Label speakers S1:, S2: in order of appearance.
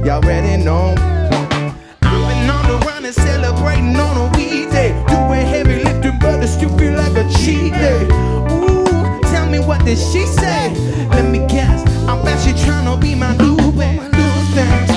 S1: Y'all already know. I've been on the run and celebrating on a weekday, doing heavy lifting, but it still feel like a cheat day. Ooh, tell me what did she say? Let me guess. I bet she tryna be my new thing.